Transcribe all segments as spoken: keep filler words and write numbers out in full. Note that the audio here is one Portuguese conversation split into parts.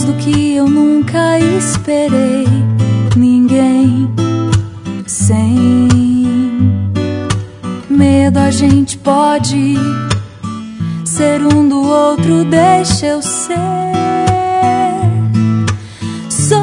mais do que eu nunca esperei. Ninguém sem medo, a gente pode ser um do outro, deixa eu ser. Sou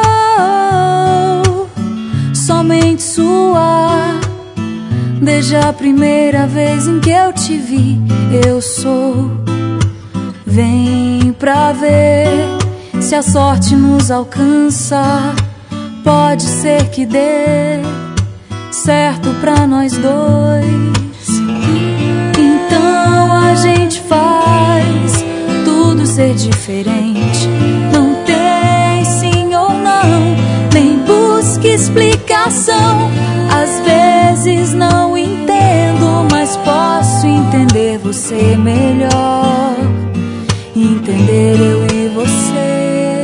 somente sua, desde a primeira vez em que eu te vi. Eu sou, vem pra ver se a sorte nos alcança. Pode ser que dê certo pra nós dois. Então a gente faz tudo ser diferente. Não tem sim ou não, nem busque explicação. Às vezes não entendo, mas posso entender você melhor. Entender eu e você.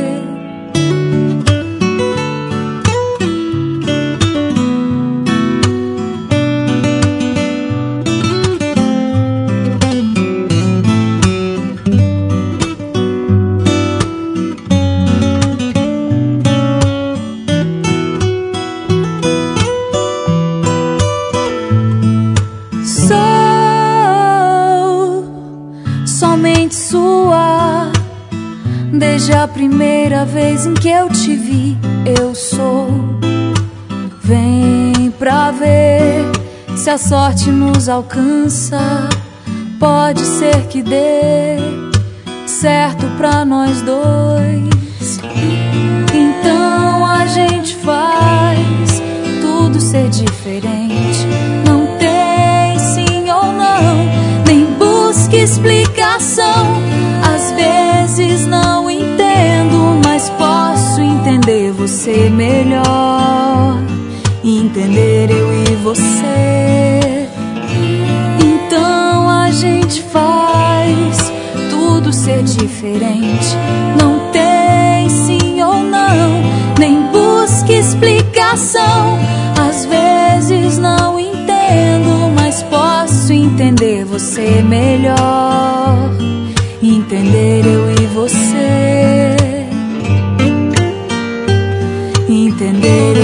Somente sua, desde a primeira vez em que eu te vi. Eu sou, vem pra ver se a sorte nos alcança. Pode ser que dê certo pra nós dois. Então a gente faz tudo ser diferente. Não tem sim ou não, nem busque explicação. Às vezes não entendo, mas posso entender você melhor. Entender eu e você. Então a gente faz tudo ser diferente. Não tem sim ou não, nem busque explicação. Às vezes não entendo, mas posso entender você melhor. Entender eu e você. Entender